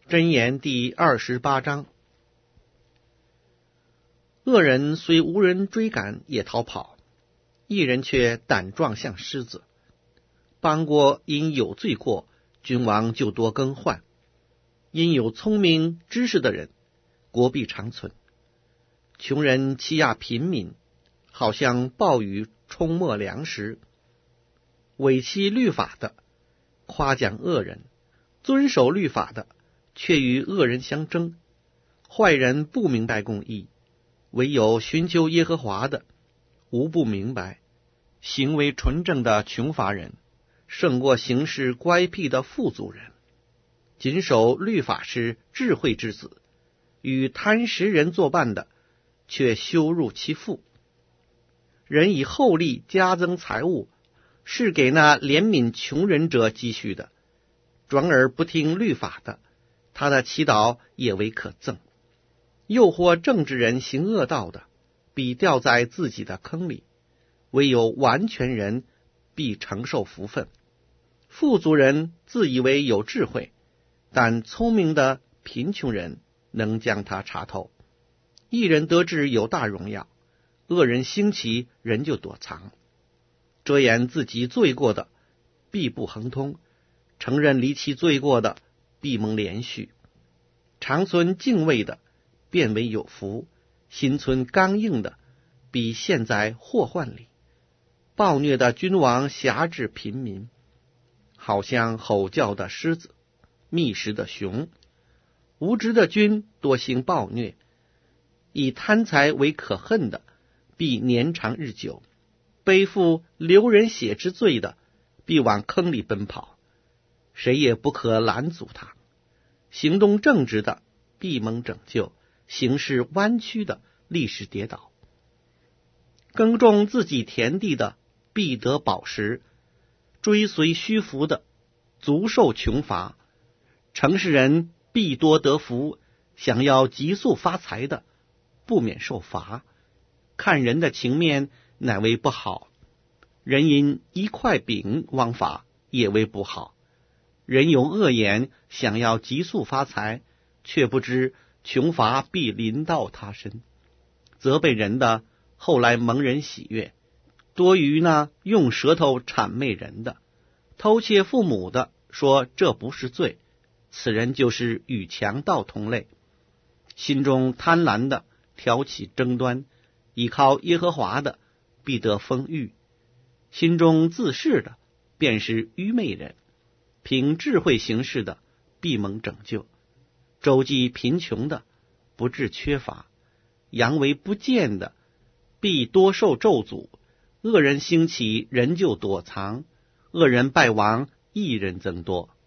箴言第28章。恶人虽无人追赶也逃跑，义人却胆壮像狮子。邦国因有罪过，君王就多更换；因有聪明知识的人，国必长存。穷人欺压贫民，好像暴雨冲没粮食。违欺律法的夸奖恶人，遵守律法的却与恶人相争。坏人不明白公义，唯有寻求耶和华的无不明白。行为纯正的穷乏人，胜过行事乖僻的富足人。谨守律法是智慧之子，与贪食人作伴的，却羞辱其父。人以厚利加增财物，是给那怜悯穷人者积蓄的。转而不听律法的，他的祈祷也为可憎。诱惑正直人行恶道的，必掉在自己的坑里。唯有完全人必承受福分。富足人自以为有智慧，但聪明的贫穷人能将他查透。义人得志有大荣耀，恶人兴起人就躲藏。遮掩自己罪过的必不亨通，承认离弃罪过的必蒙连续。长存敬畏的便为有福，心存刚硬的必陷在祸患里。暴虐的君王辖制平民，好像吼叫的狮子，觅食的熊。无知的君多行暴虐，以贪财为可恨的必年长日久。背负流人血之罪的必往坑里奔跑，谁也不可拦阻他。行动正直的必蒙拯救，行事弯曲的立时跌倒。耕种自己田地的必得饱食，追随虚浮的足受穷乏。诚实人必多得福，想要急速发财的不免受罚。看人的情面乃为不好，人因一块饼枉法也为不好。人有恶言，想要急速发财，却不知穷乏必临到他身。责备人的后来蒙人喜悦，多于那用舌头谄媚人的。偷窃父母的说这不是罪，此人就是与强盗同类。心中贪婪的挑起争端，依靠耶和华的必得丰裕。心中自恃的便是愚昧人，凭智慧行事的必蒙拯救。周济贫穷的不致缺乏，佯为不见的必多受咒诅。恶人兴起人就躲藏，恶人败亡义人增多。